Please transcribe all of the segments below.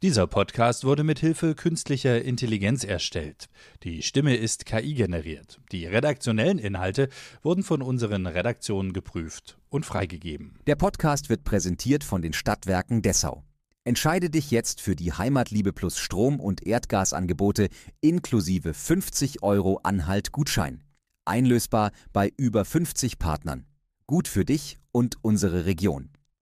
Dieser Podcast wurde mit Hilfe künstlicher Intelligenz erstellt. Die Stimme ist KI-generiert. Die redaktionellen Inhalte wurden von unseren Redaktionen geprüft und freigegeben. Der Podcast wird präsentiert von den Stadtwerken Dessau. Entscheide dich jetzt für die Heimatliebe Plus Strom- und Erdgasangebote inklusive 50 € Anhalt-Gutschein. Einlösbar bei über 50 Partnern. Gut für dich und unsere Region.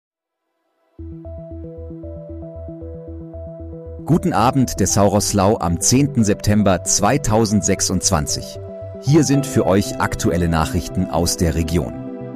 Guten Abend, Dessau-Roßlau am 10. September 2026. Hier sind für euch aktuelle Nachrichten aus der Region.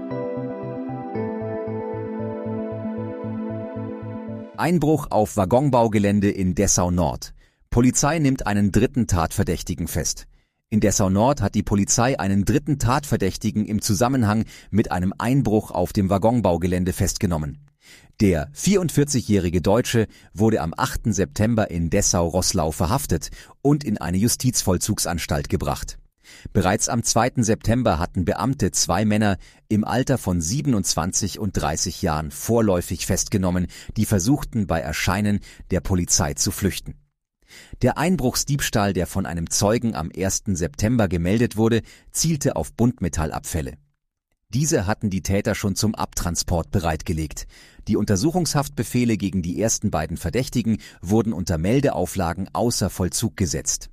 Einbruch auf Waggonbaugelände in Dessau-Nord. Polizei nimmt einen dritten Tatverdächtigen fest. In Dessau-Nord hat die Polizei einen dritten Tatverdächtigen im Zusammenhang mit einem Einbruch auf dem Waggonbaugelände festgenommen. Der 44-jährige Deutsche wurde am 8. September in Dessau-Roßlau verhaftet und in eine Justizvollzugsanstalt gebracht. Bereits am 2. September hatten Beamte 2 Männer im Alter von 27 und 30 Jahren vorläufig festgenommen, die versuchten bei Erscheinen der Polizei zu flüchten. Der Einbruchsdiebstahl, der von einem Zeugen am 1. September gemeldet wurde, zielte auf Buntmetallabfälle. Diese hatten die Täter schon zum Abtransport bereitgelegt. Die Untersuchungshaftbefehle gegen die ersten beiden Verdächtigen wurden unter Meldeauflagen außer Vollzug gesetzt.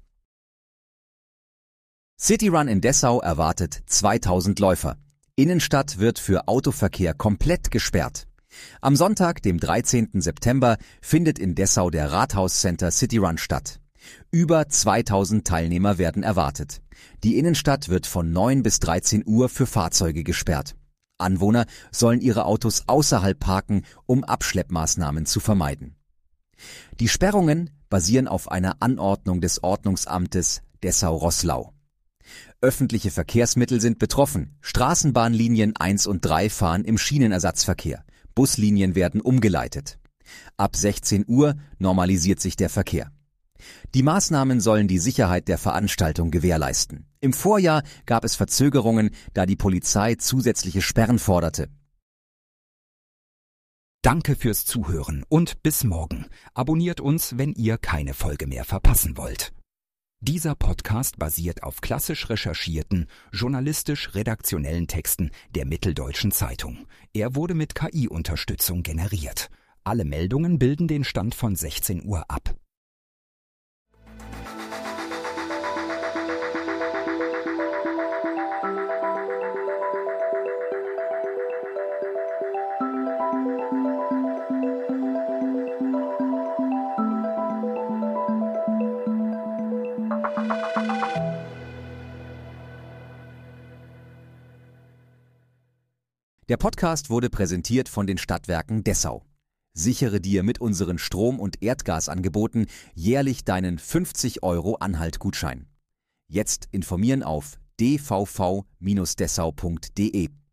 Cityrun in Dessau erwartet 2000 Läufer. Innenstadt wird für Autoverkehr komplett gesperrt. Am Sonntag, dem 13. September, findet in Dessau der Rathaus-Center Cityrun statt. Über 2000 Teilnehmer werden erwartet. Die Innenstadt wird von 9 bis 13 Uhr für Fahrzeuge gesperrt. Anwohner sollen ihre Autos außerhalb parken, um Abschleppmaßnahmen zu vermeiden. Die Sperrungen basieren auf einer Anordnung des Ordnungsamtes Dessau-Roßlau. Öffentliche Verkehrsmittel sind betroffen. Straßenbahnlinien 1 und 3 fahren im Schienenersatzverkehr. Buslinien werden umgeleitet. Ab 16 Uhr normalisiert sich der Verkehr. Die Maßnahmen sollen die Sicherheit der Veranstaltung gewährleisten. Im Vorjahr gab es Verzögerungen, da die Polizei zusätzliche Sperren forderte. Danke fürs Zuhören und bis morgen. Abonniert uns, wenn ihr keine Folge mehr verpassen wollt. Dieser Podcast basiert auf klassisch recherchierten, journalistisch-redaktionellen Texten der Mitteldeutschen Zeitung. Er wurde mit KI-Unterstützung generiert. Alle Meldungen bilden den Stand von 16 Uhr ab. Der Podcast wurde präsentiert von den Stadtwerken Dessau. Sichere dir mit unseren Strom- und Erdgasangeboten jährlich deinen 50 € Anhalt-Gutschein. Jetzt informieren auf dvv-dessau.de.